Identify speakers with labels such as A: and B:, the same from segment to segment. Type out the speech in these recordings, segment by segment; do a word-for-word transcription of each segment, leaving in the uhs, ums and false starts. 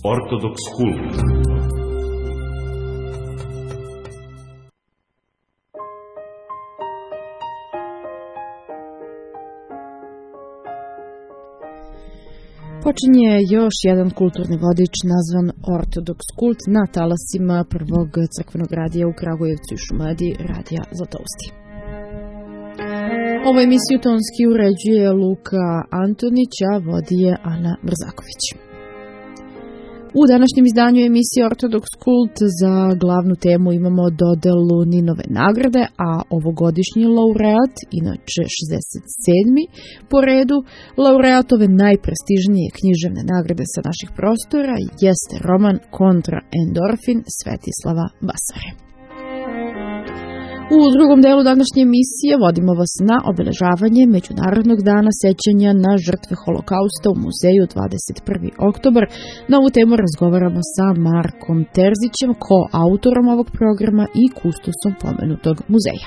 A: Ortodoks kult.
B: Počinje još jedan kulturni vodič nazvan Ortodoks kult na talasima prvog crkvenog radija u Kragujevcu i Šumadiji, radija Zlatousti. Ovu emisiju tonski uređuje Luka Antonić, a vodi je Ana Brzaković. U današnjem izdanju emisije Ortodoks kult za glavnu temu imamo dodelu Ninove nagrade, a ovogodišnji laureat, inače šezdeset sedmi po redu, laureatove najprestižnije književne nagrade sa naših prostora jeste roman Kontra endorfin Svetislava Basare. U drugom delu današnje emisije vodimo vas na obeležavanje Međunarodnog dana sećanja na žrtve Holokausta u muzeju dvadeset prvi oktobar. Na ovu temu razgovaramo sa Markom Terzićem, koautorom ovog programa i kustosom pomenutog muzeja.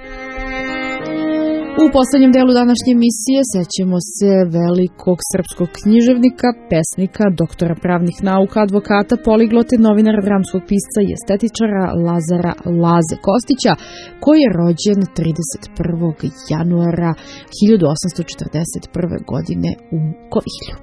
B: U poslednjem delu današnje emisije sećamo se velikog srpskog književnika, pesnika, doktora pravnih nauka, advokata, poliglote, novinara, dramskog pisca i estetičara Lazara Laze Kostića, koji je rođen trideset prvog januara hiljadu osamsto četrdeset prve. godine u Kovilju.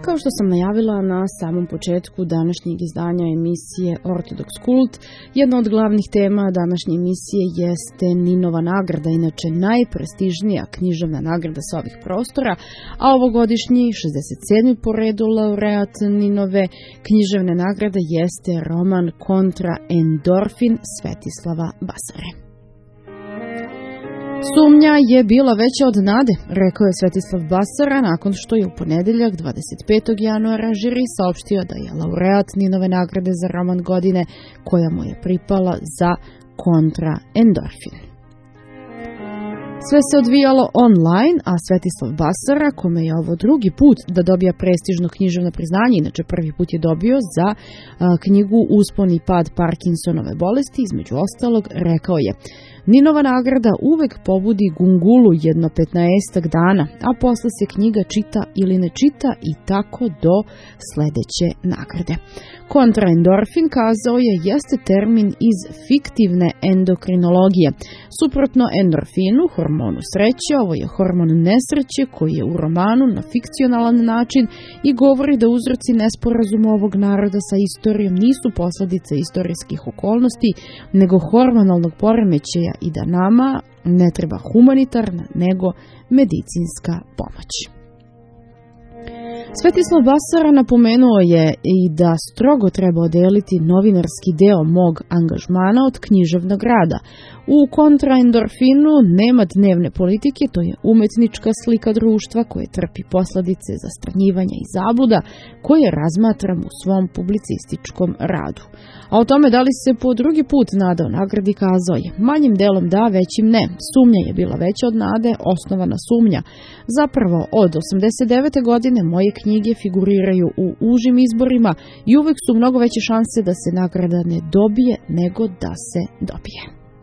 B: Kao što sam najavila na samom početku današnjeg izdanja emisije Ortodoks kult, jedna od glavnih tema današnje emisije jeste Ninova nagrada, inače najprestižnija književna nagrada sa ovih prostora, a ovogodišnji šezdeset sedmi po redu laureat Ninove književne nagrade jeste roman Kontra endorfin Svetislava Basare. Sumnja je bila veća od nade, rekao je Svetislav Basara nakon što je u ponedeljak dvadeset petog januara žiri saopštio da je laureat Ninove nagrade za roman godine koja mu je pripala za Kontra endorfin. Sve se odvijalo online, a Svetislav Basara, kome je ovo drugi put da dobija prestižno književno priznanje, inače prvi put je dobio za a, knjigu Uspon i pad Parkinsonove bolesti, između ostalog, rekao je: Ninova nagrada uvek pobudi gungulu jedno petnaestak dana, a posle se knjiga čita ili ne čita i tako do sledeće nagrade. Kontraendorfin, kazao je, jeste termin iz fiktivne endokrinologije. Suprotno endorfinu, hormonu sreće, ovo je hormon nesreće koji je u romanu na fikcionalan način i govori da uzroci nesporazuma ovog naroda sa istorijom nisu posledice istorijskih okolnosti, nego hormonalnog poremećaja i da nama ne treba humanitarna, nego medicinska pomoć. Svetislav Basara napomenuo je i da strogo treba odeliti novinarski deo mog angažmana od književnog rada. U kontraendorfinu nema dnevne politike, to je umetnička slika društva koje trpi posledice zastranjivanja i zabluda koje razmatram u svom publicističkom radu. A o tome da li se po drugi put nadao nagradi kazao je: manjim delom da, većim ne. Sumnja je bila veća od nade, osnovana sumnja. Zapravo, od osamdeset devete godine moje knjige figuriraju u užim izborima i uvek su mnogo veće šanse da se nagrada ne dobije nego da se dobije.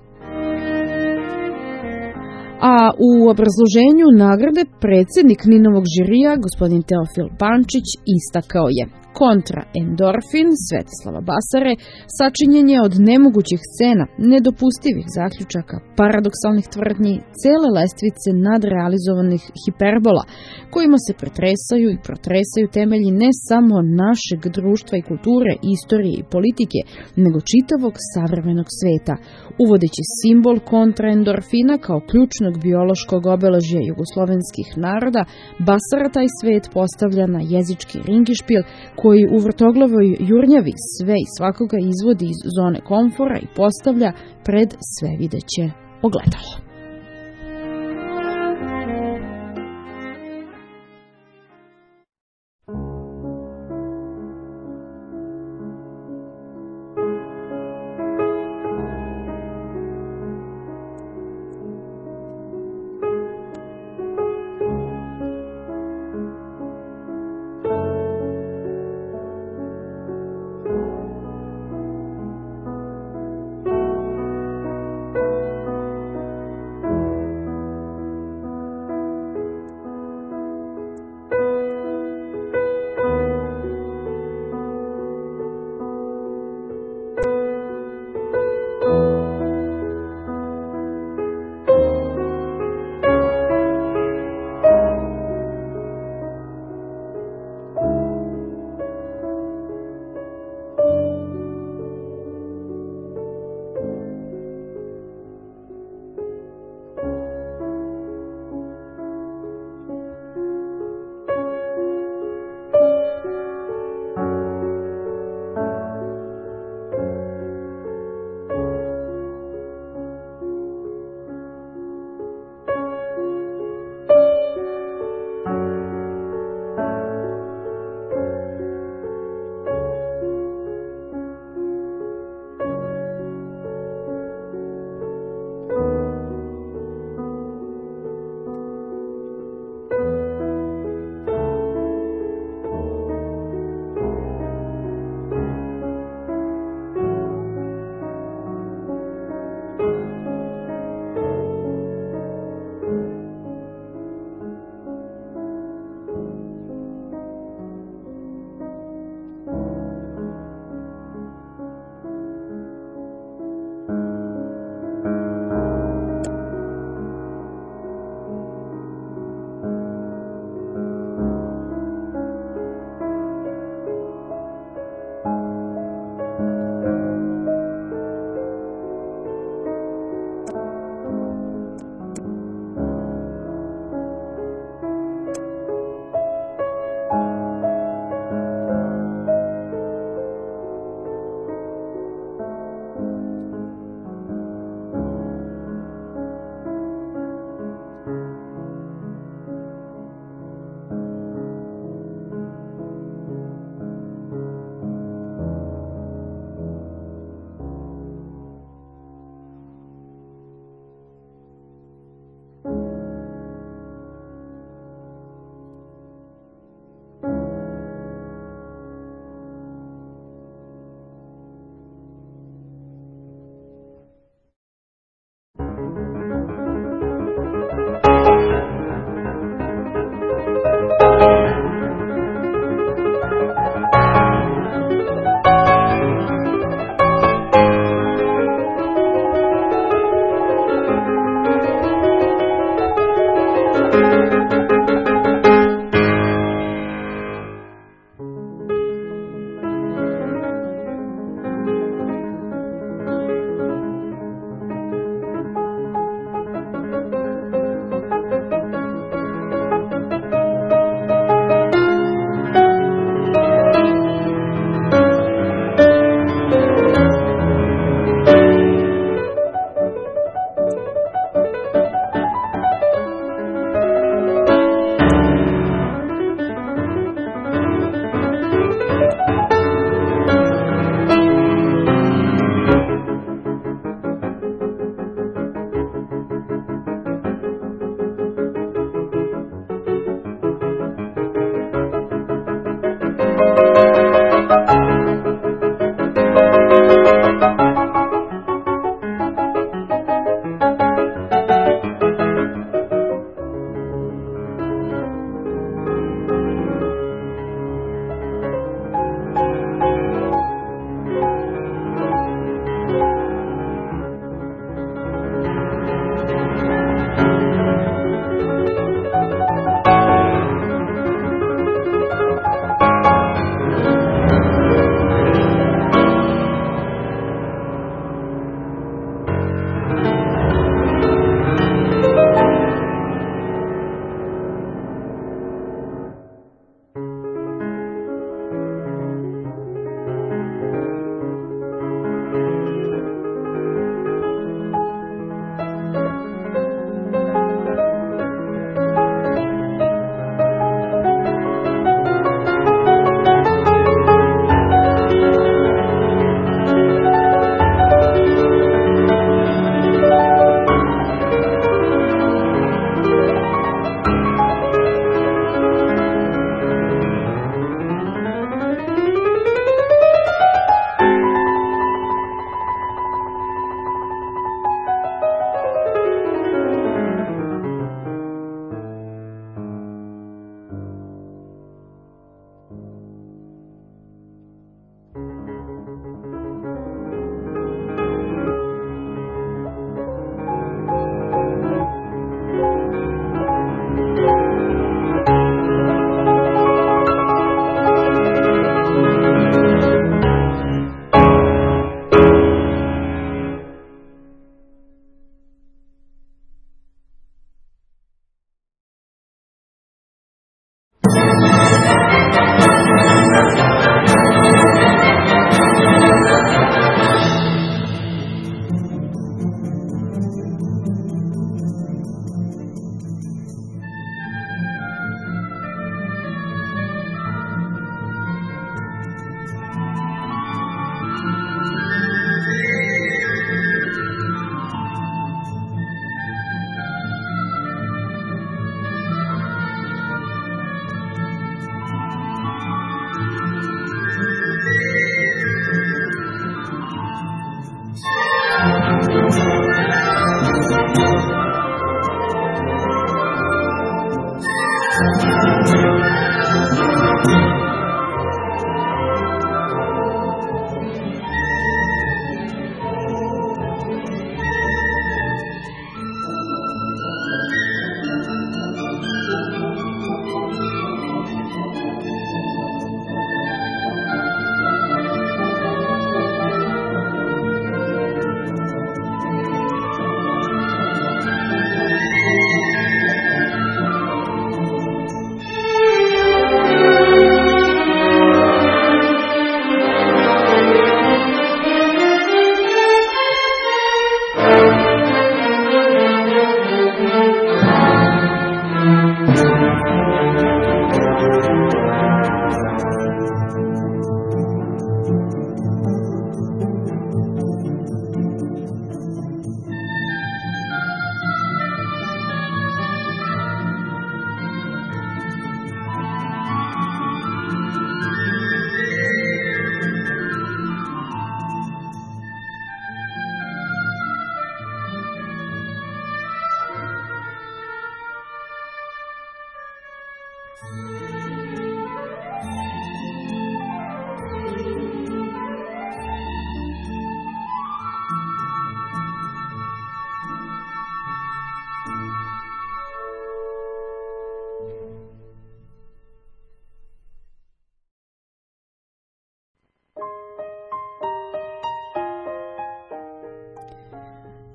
B: A u obrazloženju nagrade predsjednik Ninovog žirija, gospodin Teofil Pančić, istakao je: kontraendorfin Svetislava Basare sačinjen je od nemogućih scena, nedopustivih zaključaka, paradoksalnih tvrdnji, cele lestvice nadrealizovanih hiperbola, kojima se pretresaju i protresaju temelji ne samo našeg društva i kulture, istorije i politike, nego čitavog savremenog sveta. Uvodeći simbol kontraendorfina kao ključnog biološkog obeležja jugoslovenskih naroda, Basara taj svet postavlja na jezički ringišpil koji u vrtoglavoj jurnjavi sve i svakoga izvodi iz zone komfora i postavlja pred svevideće ogledalo.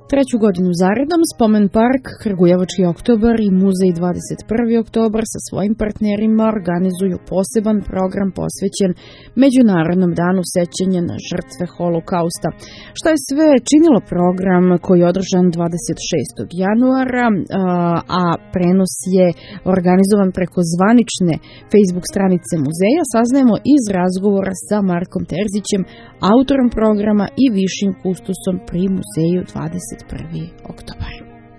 B: Treću godinu zaredom Spomen park, Kragujevački oktobar i Muzej dvadeset prvi oktobar sa svojim partnerima organizuju poseban program posvećen Međunarodnom danu sećanja na žrtve Holokausta. Šta je sve činilo program koji je održan dvadeset šestog januara, a prenos je organizovan preko zvanične Facebook stranice muzeja, saznajemo iz razgovora sa Markom Terzićem, autorom programa i višim kustosom pri Muzeju dvadeset prvi oktobar.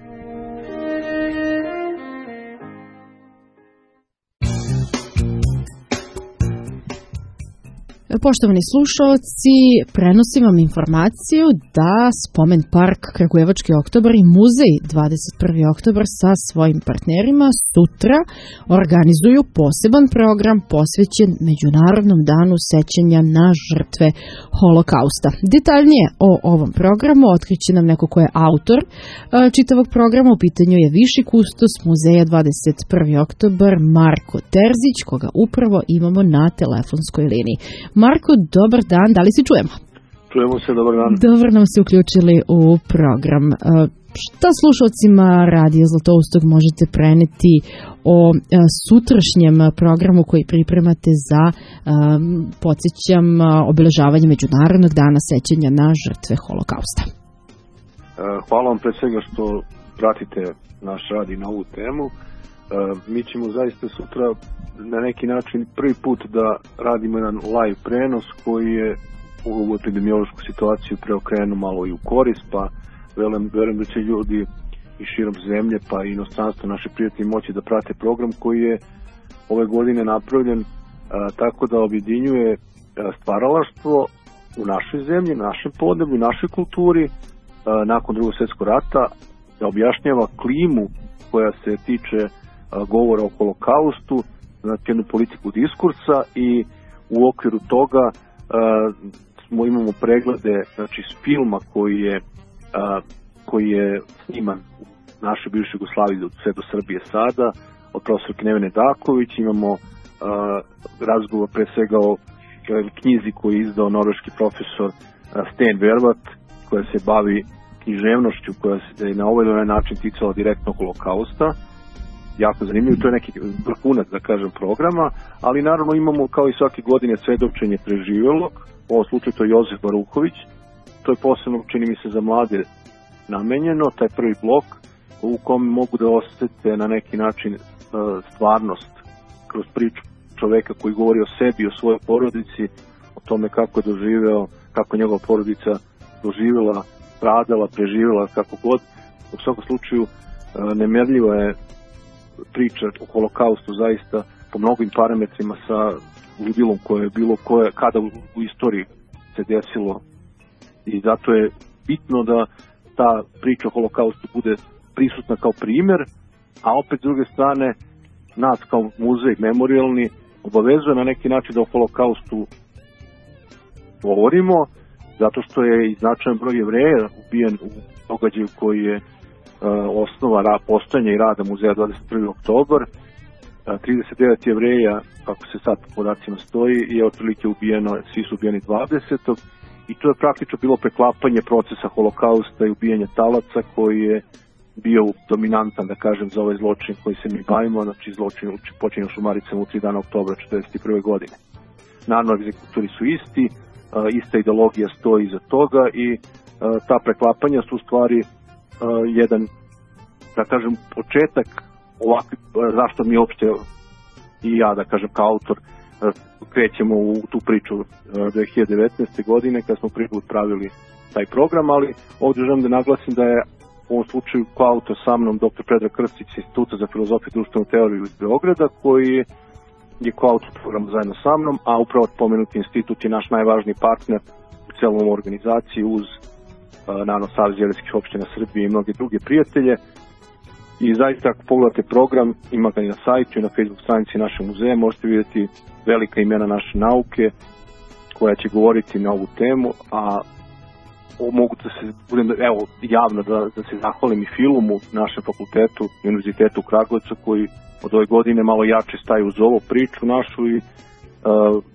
B: Poštovani slušalci, prenosim vam informaciju da Spomen park Kragujevački oktobar i Muzej dvadeset prvi oktobar sa svojim partnerima sutra organizuju poseban program posvećen Međunarodnom danu sećanja na žrtve Holokausta. Detaljnije o ovom programu otkriće nam neko ko je autor čitavog programa. U pitanju je viši kustos Muzeja dvadeset prvi oktobar Marko Terzić, koga upravo imamo na telefonskoj liniji. Marko, dobar dan, da li se čujemo?
A: Čujemo se, dobar dan.
B: Dobro nam se uključili u program. Šta slušalcima Radija Zlatoustog možete preneti o sutrašnjem programu koji pripremate za, podsjećam, obeležavanje Međunarodnog dana sećanja na žrtve Holokausta?
A: Hvala vam pre svega što pratite naš rad i na ovu temu. Mi ćemo zaista sutra na neki način prvi put da radimo jedan live prenos koji je u ovu epidemiološku situaciju preokrenu malo i u korist, pa verujem da će ljudi i širom zemlje pa i inostranstvo, naši prijatelji, moći da prate program koji je ove godine napravljen a, tako da objedinjuje a, stvaralaštvo u našoj zemlji, našem podneblju, našoj kulturi a, nakon Drugog svjetskog rata, da objašnjava klimu koja se tiče a, govora o Holokaustu, znači jednu politiku diskursa, i u okviru toga a, smo imamo preglede, znači s filma koji je a, koji je sniman u našoj bivšoj Jugoslaviji sve do Srbije sada od profesorke Nevene Daković. Imamo a, razgovor pre svega o knjizi koju je izdao norveški profesor Sten Vervat, koja se bavi književnošću koja se na ovaj ili onaj način ticala direktno Holokausta. Jako zanimljivo, to je neki vrhunac, da kažem, programa, ali naravno imamo kao i svake godine svedočenje preživjelog, u ovom slučaju to je Jozef Baruhović, to je posebno, čini mi se, za mlade namenjeno, taj prvi blok u kom mogu da osjete na neki način stvarnost kroz priču čoveka koji govori o sebi, o svojoj porodici, o tome kako je doživeo, kako je njegova porodica doživjela, stradala, preživjela, kako god. U svakom slučaju nemerljiva je priča o Holokaustu zaista po mnogim parametrima sa ludilom koje je bilo koje, kada u, u istoriji se desilo, i zato je bitno da ta priča o Holokaustu bude prisutna kao primjer, a opet s druge strane nas kao muzej memorijalni obavezuje na neki način da o Holokaustu govorimo, zato što je i značajan broj Jevreja ubijen u događaju koji je osnova ra, postojanja i rada Muzeja dvadeset prvi oktobar. trideset devet Jevreja, kako se sad po podacima stoji, je otprilike ubijeno, svi su ubijeni dvadesetog i to je praktično bilo preklapanje procesa Holokausta i ubijanja talaca koji je bio dominantan, da kažem, za ovaj zločin koji se mi bavimo, znači zločin počinjen šumaricama u tri dana oktobra četrdeset prve godine. Naravno, egzekutori su isti, ista ideologija stoji iza toga i ta preklapanja su u stvari Uh, jedan, da kažem, početak ovakvi, zašto mi uopšte i ja, da kažem, kao autor uh, krećemo u tu priču uh, dve hiljade devetnaeste. godine kad smo prvi put pravili taj program, ali ovdje želim da naglasim da je u ovom slučaju kao autor sa mnom doktor Predrag Krstić iz Instituta za filozofiju i društvenu teoriju iz Beograda, koji je kao autor programa zajedno sa mnom, a upravo pomenuti institut je naš najvažniji partner u celom organizaciji uz naravno Savez jevrejskih opština Srbije i mnoge druge prijatelje. I zaista, ako pogledate program, ima ga i na sajtu i na Facebook stranici našeg muzeja, možete vidjeti velika imena naše nauke koja će govoriti na ovu temu, a mogu da se budem, evo, javno da, da se zahvalim i Filumu, našem fakultetu i univerzitetu u Kragujevcu, koji od ove godine malo jače staju uz ovu priču našu i uh,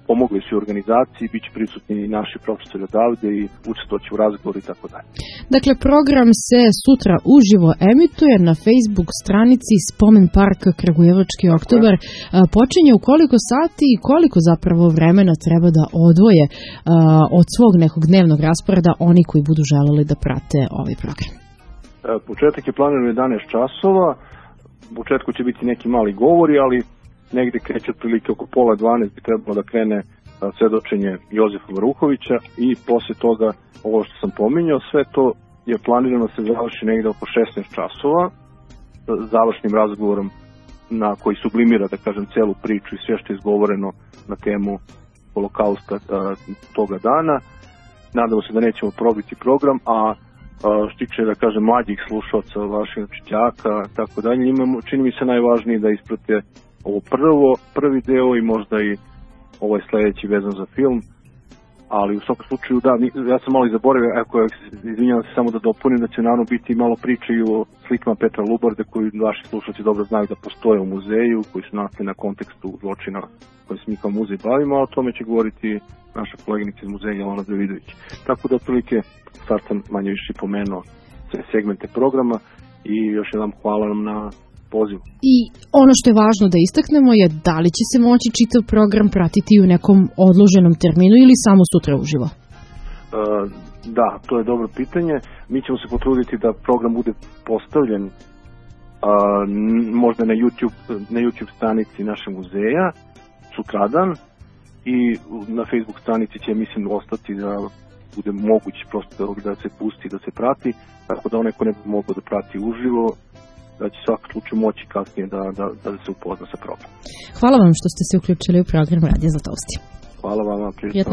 A: pomogli su i organizaciji, bit će prisutni i naši profesori odavde i učestvovaće u razgovoru i tako dalje.
B: Dakle, program se sutra uživo emituje na Facebook stranici Spomen Park Kragujevački oktobar. Počinje u koliko sati i koliko zapravo vremena treba da odvoje od svog nekog dnevnog rasporeda oni koji budu želeli da prate ovaj program?
A: Početak je planiran u jedanaest časova. U početku će biti neki mali govori, ali negde kreće otprilike oko pola dvanaest bi trebalo da krene svedočenje Jozefa Varuhovića i posle toga ovo što sam pominjao, sve to je planirano da se završi negde oko šesnaest časova završnim razgovorom na koji sublimira, da kažem, celu priču i sve što je izgovoreno na temu holokausta toga dana. Nadamo se da nećemo probiti program, a što tiče, da kažem, mlađih slušalca, vaših čićaka, tako dalje, imamo, čini mi se najvažnije da isprate ovo prvo, prvi deo i možda i ovaj sledeći vezan za film, ali u svakom slučaju, da, ja sam malo i zaboravio, ako ja izvinjavam se samo da dopunim, da će naravno biti malo priče i o slikama Petra Lubarde, koji vaši slušalci dobro znaju da postoje u muzeju, koji su nastali na kontekstu zločina koji se mi kao muzej bavimo, a o tome će govoriti naša koleginica iz muzeja Jelena Davidović. Tako da, otprilike, sad sam manje više pomenuo sve segmente programa i još jednom hvala nam na pozivu.
B: I ono što je važno da istaknemo je da li će se moći čitav program pratiti u nekom odloženom terminu ili samo sutra uživo?
A: E, da, to je dobro pitanje. Mi ćemo se potruditi da program bude postavljen a, možda na YouTube, na YouTube stranici našeg muzeja sutradan i na Facebook stranici će, mislim, ostati da bude moguće prosto da se pusti, da se prati, tako da onaj ko ne bi mogao da prati uživo, da će svak slučaju moći kasnije da, da, da se upozna sa programom.
B: Hvala vam što ste se uključili u program Radija Zlatovsti.
A: Hvala vama.
B: Prijetno.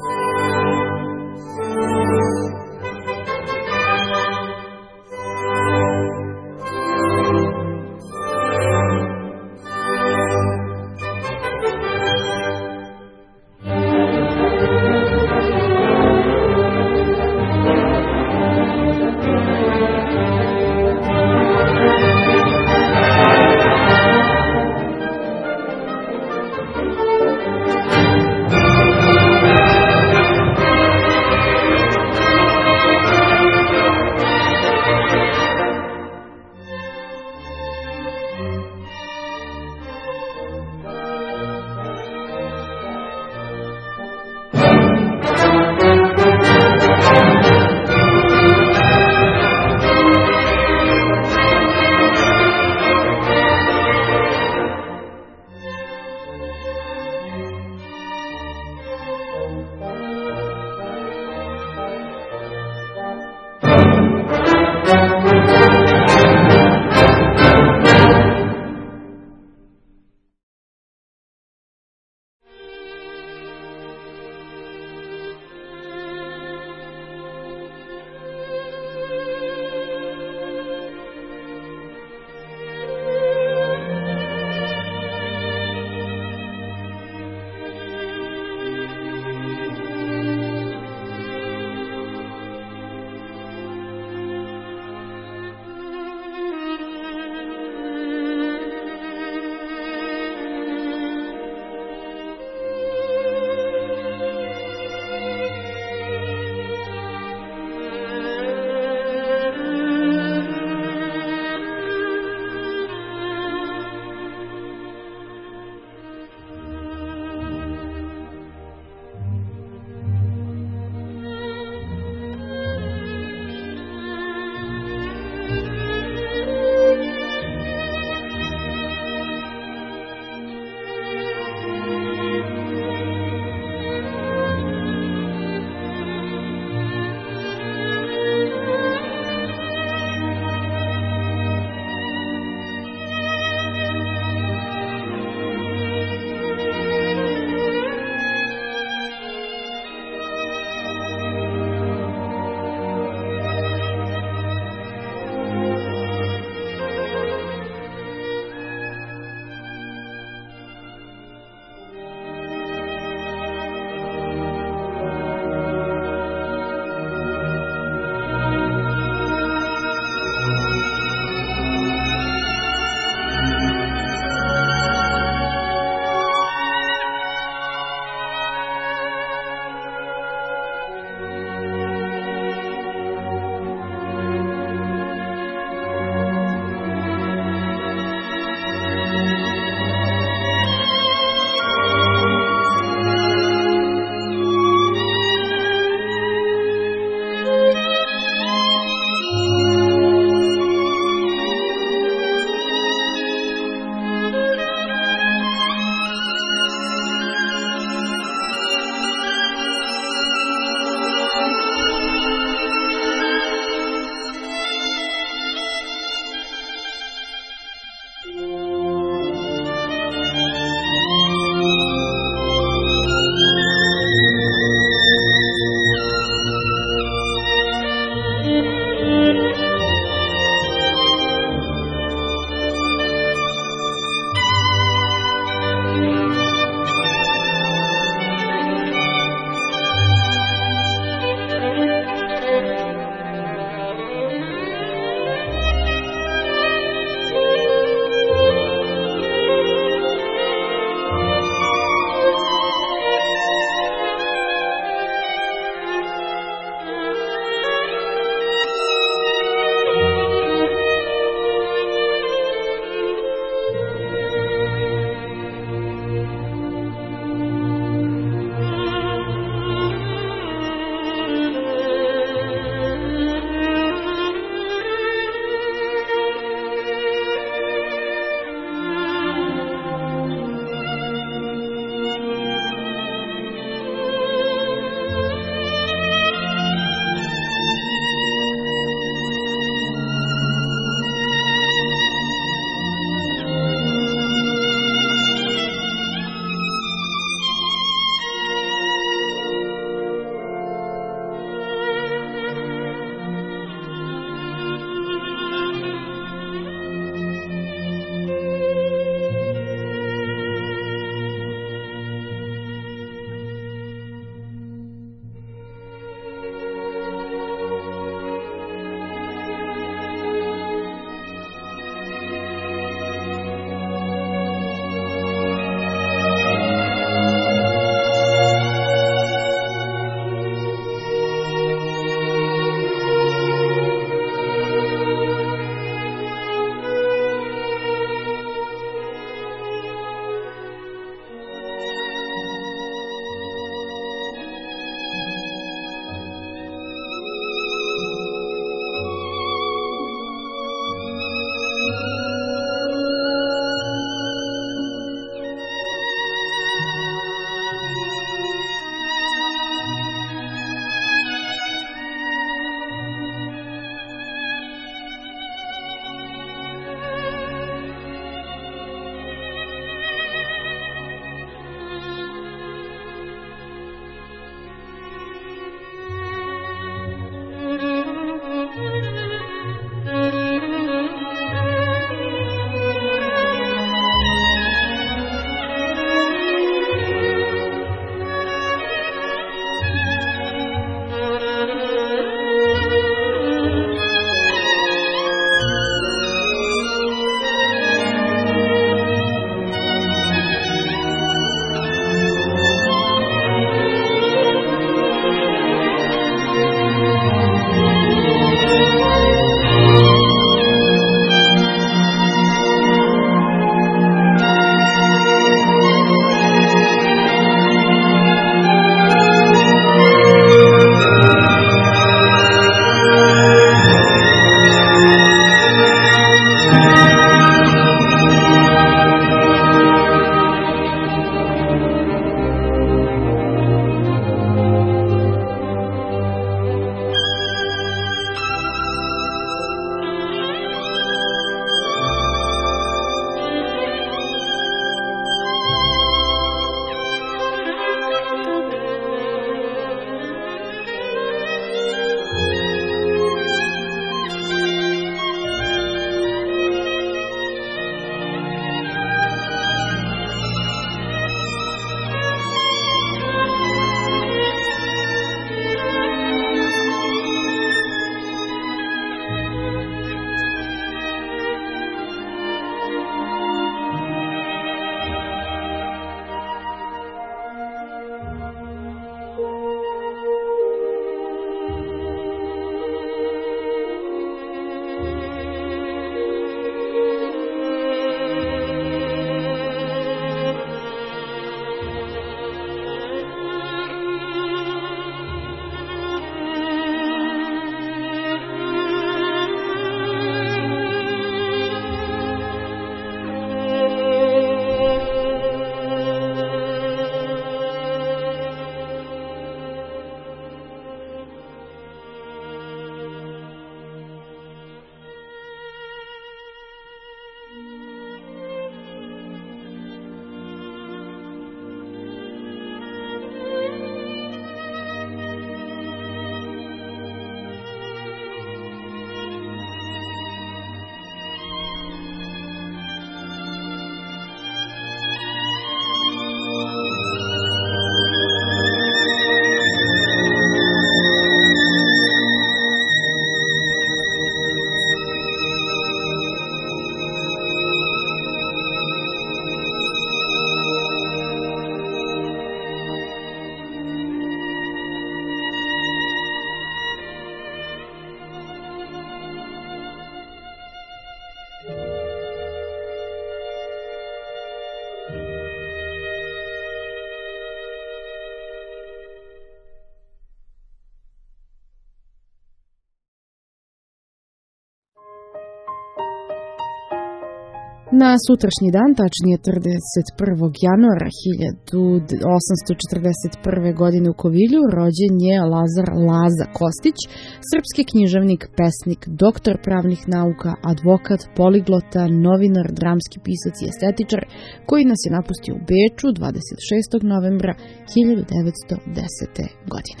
B: Na sutrašnji dan, tačnije trideset prvog januara hiljadu osamsto četrdeset prve. godine u Kovilju, rođen je Lazar Laza Kostić, srpski književnik, pesnik, doktor pravnih nauka, advokat, poliglota, novinar, dramski pisac i estetičar, koji nas je napustio u Beču dvadeset šestog novembra hiljadu devetsto desete. godine.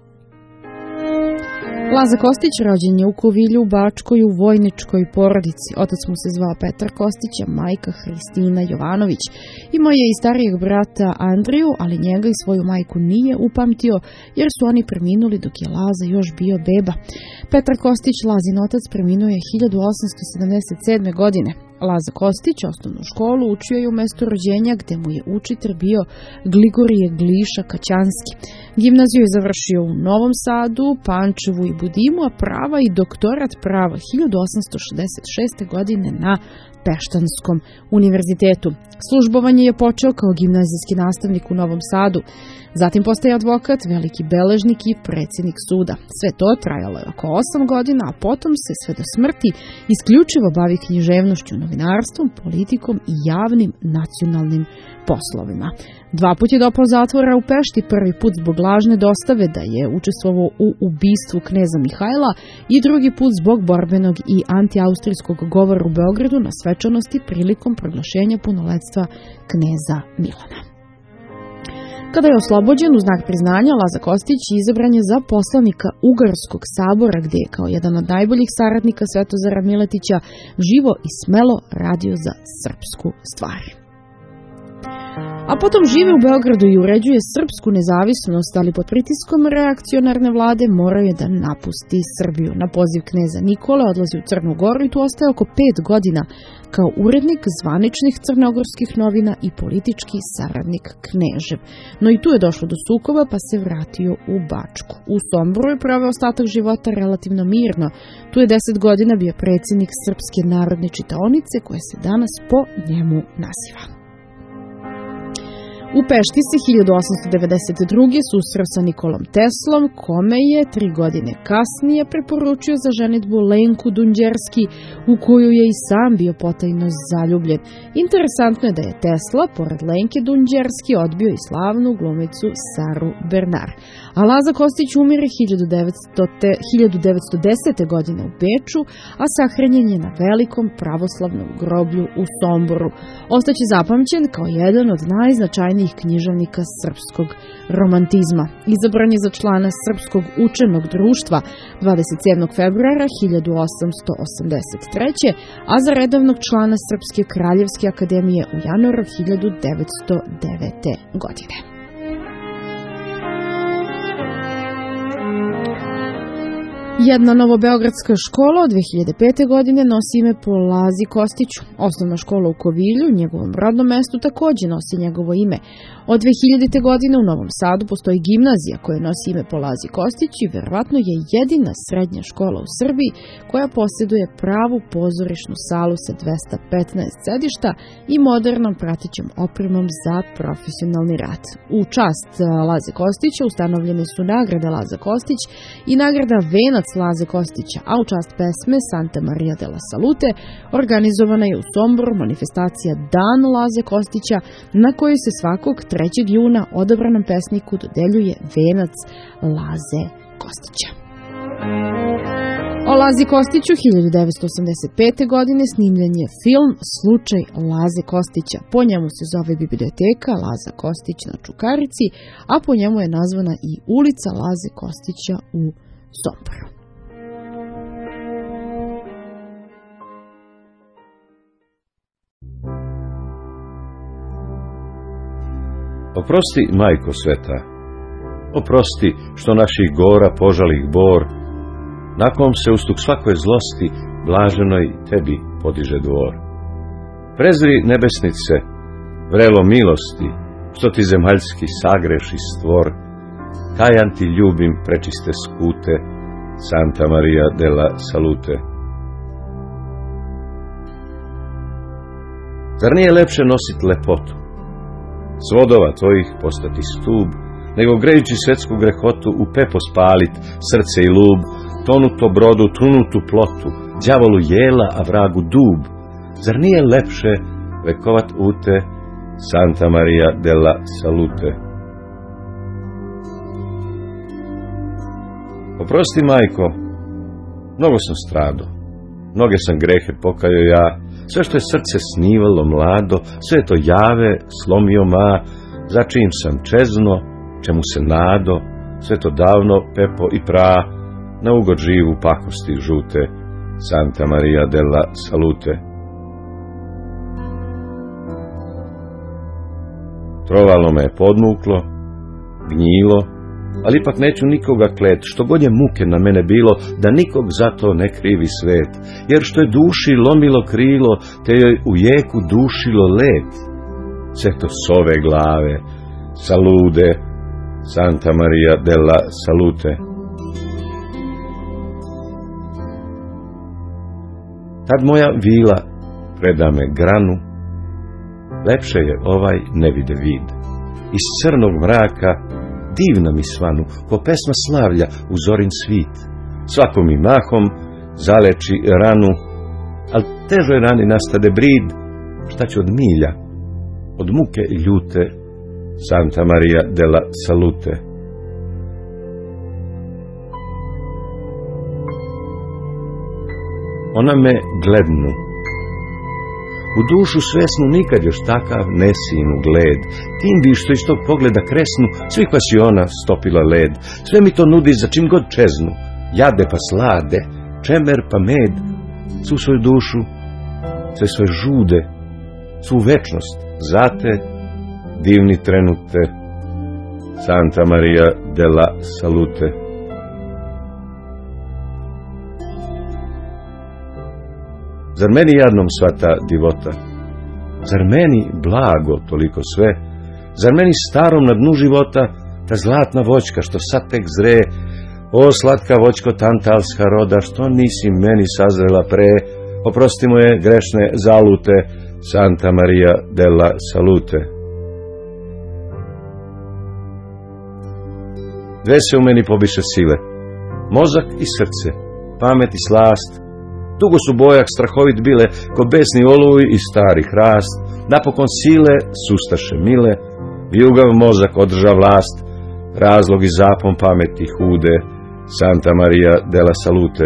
B: Laza Kostić rođen je u Kovilju u Bačkoj u vojničkoj porodici. Otac mu se zvao Petar Kostić, a majka Hristina Jovanović. Imao je i starijeg brata Andriju, ali njega i svoju majku nije upamtio, jer su oni preminuli dok je Laza još bio beba. Petar Kostić, Lazin otac, preminuo je hiljadu osamsto sedamdeset sedme. godine. Laza Kostić osnovnu školu učio je u mestu rođenja, gde mu je učitelj bio Gligorije Gliša Kaćanski. Gimnaziju je završio u Novom Sadu, Pančevu i Budimu, a prava i doktorat prava hiljadu osamsto šezdeset šeste. godine na Peštanskom univerzitetu. Službovanje je počeo kao gimnazijski nastavnik u Novom Sadu. Zatim postaje advokat, veliki beležnik i predsjednik suda. Sve to trajalo je oko osam godina, a potom se sve do smrti isključivo bavi književnošću, novinarstvom, politikom i javnim nacionalnim poslovima. Dva put je dopao zatvora u Pešti, prvi put zbog lažne dostave da je učestvovao u ubistvu kneza Mihajla i drugi put zbog borbenog i antiaustrijskog govora u Beogradu na svečanosti prilikom proglašenja punoletstva kneza Milana. Kada je oslobođen u znak priznanja, Laza Kostić izabran je za poslanika Ugarskog sabora, gdje je kao jedan od najboljih saradnika Svetozara Miletića živo i smelo radio za srpsku stvar. A potom žive u Beogradu i uređuje srpsku nezavisnost, ali pod pritiskom reakcionarne vlade morao je da napusti Srbiju. Na poziv kneza Nikole odlazi u Crnu Goru i tu ostaje oko pet godina kao urednik zvaničnih crnogorskih novina i politički saradnik Knežev. No i tu je došlo do sukoba, pa se vratio u Bačku. U Somboru je proveo ostatak života relativno mirno. Tu je deset godina bio predsjednik Srpske narodne čitaonice, koja se danas po njemu naziva. U Pešti se hiljadu osamsto devedeset druge. susreo sa Nikolom Teslom, kome je tri godine kasnije preporučio za ženidbu Lenku Dunđerski, u koju je i sam bio potajno zaljubljen. Interesantno je da je Tesla, pored Lenke Dunđerski, odbio i slavnu glumicu Saru Bernard. A Laza Kostić umire hiljadu devetsto desete. godine u Beču, a sahranjen je na velikom pravoslavnom groblju u Somboru. Ostaće zapamćen kao jedan od najznačajnijih književnika srpskog romantizma. Izabran je za člana Srpskog učenog društva dvadeset sedmog februara hiljadu osamsto osamdeset treće. a za redovnog člana Srpske kraljevske akademije u januaru hiljadu devetsto devete. godine. Jedna novobeogradska škola od dve hiljade pete. godine nosi ime po Lazi Kostiću. Osnovna škola u Kovilju, njegovom rodnom mestu, također nosi njegovo ime. Od dve hiljadite. godine u Novom Sadu postoji gimnazija koja nosi ime po Lazi Kostić i verovatno je jedina srednja škola u Srbiji koja posjeduje pravu pozorišnu salu sa dvesta petnaest sedišta i modernom pratećom opremom za profesionalni rad. U čast Laze Kostića ustanovljene su nagrada Laza Kostić i nagrada Venac Laze Kostića, a u čast pesme Santa Maria della Salute organizovana je u Somboru manifestacija Dan Laze Kostića, na kojoj se svakog trećeg juna odabranom pesniku dodeljuje Venac Laze Kostića. O Lazi Kostiću hiljadu devetsto osamdeset pete. godine snimljen je film Slučaj Laze Kostića. Po njemu se zove biblioteka Laza Kostić na Čukarici, a po njemu je nazvana i ulica Laze Kostića u Somboru.
C: Oprosti, majko sveta, oprosti što naših gora požalih bor, na kom se ustuk svakoj zlosti blaženoj tebi podiže dvor. Prezri nebesnice, vrelo milosti, što ti zemaljski sagreši stvor, kajan ti ljubim prečiste skute, Santa Maria della Salute. Zar nije lepše nosit lepotu, svodova tvojih postati stub, nego grejući svetsku grehotu u pepo spalit srce i lub, tonuto brodu, trunutu plotu, đavolu jela, a vragu dub, Zar nije lepše vekovat ute Santa Maria della Salute? Oprosti, majko, mnogo sam strado, mnoge sam grehe pokajao ja, sve što je srce snivalo mlado, sve to jave slomio ma, za čim sam čezno, čemu se nado, sve to davno pepo i pra, na ugod živu pakosti žute, Santa Maria della Salute. Trovalo me je podmuklo, gnjilo, ali ipak neću nikoga klet, što god je muke na mene bilo, da nikog zato ne krivi svet, jer što je duši lomilo krilo, te joj u jeku dušilo let. Sve to s ove glave, salude, Santa Maria della Salute. Tad moja vila preda me granu, lepše je ovaj ne vide vid. Iz crnog mraka divna mi svanu, ko pesma slavlja u zorin svit. Svako mi mahom zaleči ranu, al težoj rani nastade brid, šta će od milja, od muke i ljute, Santa Maria della Salute. Ona me glednu, u dušu svesnu nikad još takav nesinu gled, tim bi što iz tog pogleda kresnu, svih vas i ona stopila led, sve mi to nudi za čim god čeznu, jade pa slade, čemer pa med, svu svoju dušu, sve svoje žude, svu večnost, zate, divni trenute, Santa Maria della Salute. Zar meni jadnom sva ta divota? Zar meni blago toliko sve? Zar meni starom na dnu života ta zlatna voćka što sad tek zre? O slatka voćko tantalska roda, što nisi meni sazrela pre? Oprosti moje grešne zalute, Santa Maria della Salute. Dve se u meni pobiše sile, mozak i srce, pamet i slast. Dugo su bojak strahovit bile, ko besni oluj i stari hrast. Napokon sile sustaše mile, vijugav mozak održa vlast, razlog i zapon pameti hude, Santa Maria della Salute.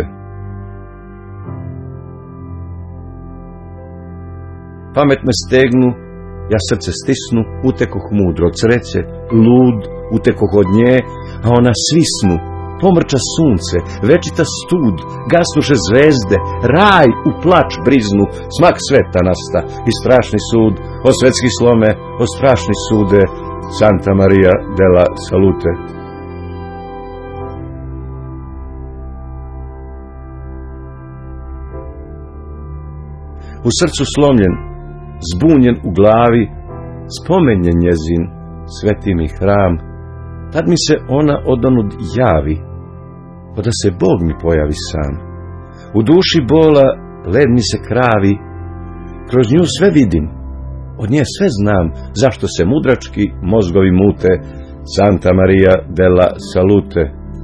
C: Pamet me stegnu, ja srce stisnu, utekoh mudro od sreće, lud, utekoh od nje, a ona svisnu, pomrča sunce, večita stud, gasnuše zvezde, raj u plač briznu, smak sveta nasta i strašni sud, o svetski slome, o strašni sude, Santa Maria della Salute. U srcu slomljen, zbunjen u glavi, spomenje njezin sveti mi hram, tad mi se ona odonud javi, ko da se Bog mi pojavi sam. U duši bola led mi se kravi, kroz nju sve vidim, od nje sve znam, zašto se mudrački mozgovi mute, Santa Maria della Salute.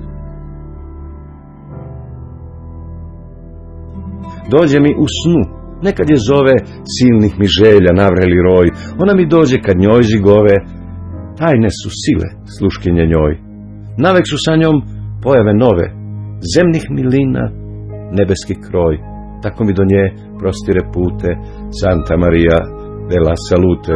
C: Dođe mi u snu, nekad je zove silnih mi želja navreli roj, ona mi dođe kad njoj zigove, tajne su sile sluškinje njoj. Navek su sa njom pojave nove, zemnih milina, nebeski kroj, tako mi do nje prostire pute, Santa Maria della Salute.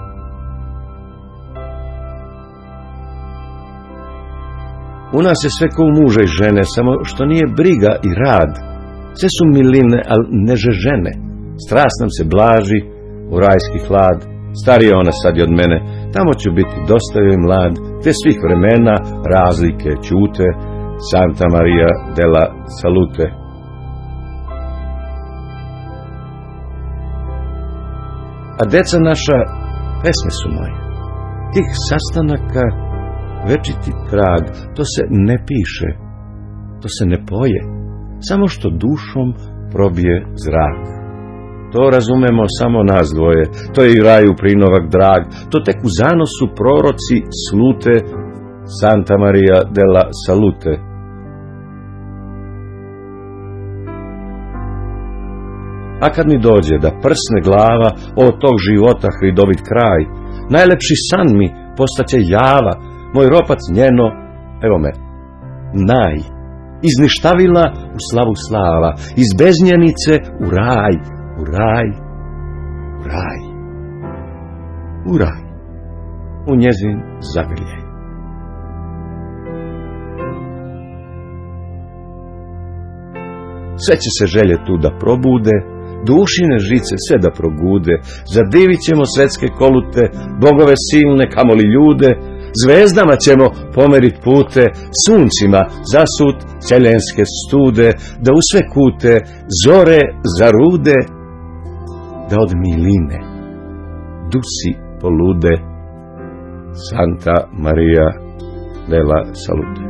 C: U nas je sve ko u muža i žene, samo što nije briga i rad, sve su miline, al neže žene, strast nam se blaži u rajski hlad, starija ona sad i od mene, tamo ću biti dosta joj mlad, te svih vremena razlike ćute, Santa Maria della Salute. A deca naša pesme su moje, tih sastanaka večiti trag, to se ne piše, to se ne poje, samo što dušom probije zrak. To razumemo samo nas dvoje, to je i raju prinovak drag, to tek u zanosu proroci slute, Santa Maria della Salute. A kad mi dođe da prsne glava od tog života hridovit kraj, najlepši san mi postaće java, moj ropac njeno, evo me, naj, iz ništavila u slavu slava, iz beznjenice u raj, u raj, u raj, u raj, u njezin zagrljaj. Sve će se želje tu da probude, dušine žice sve da progude, zadivit ćemo svetske kolute, bogove silne, kamoli ljude, zvezdama ćemo pomerit pute, suncima zasut celjenske stude, da u sve kute zore zarude, da od miline dusi polude. Santa Maria della Salute.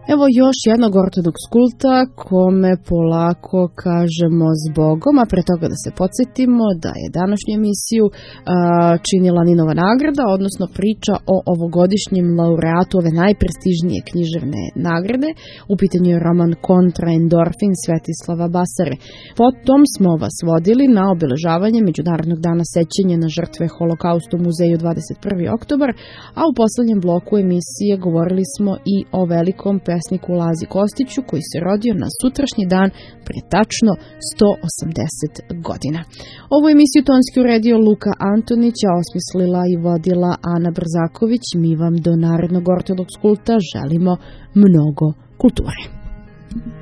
B: Evo još jednog ortodoks kulta kome polako kažemo zbogom, a pre toga da se podsjetimo da je današnju emisiju a, činila Ninova nagrada, odnosno priča o ovogodišnjem laureatu ove najprestižnije književne nagrade. U pitanju je roman Kontra endorfin Svetislava Basare. Potom smo vas vodili na obeležavanje Međunarodnog dana sećanja na žrtve Holokausta u muzeju dvadeset prvi oktobar, a u poslednjem bloku emisije govorili smo i o velikom pesniku Lazi Kostiću koji se rodio na sutrašnji dan pre tačno sto osamdeset godina. Ovu emisiju tonski uredio Luka Antonić, a osmislila i vodila Ana Brzaković. Mi vam do narednog ortodoks kulta želimo mnogo kulture.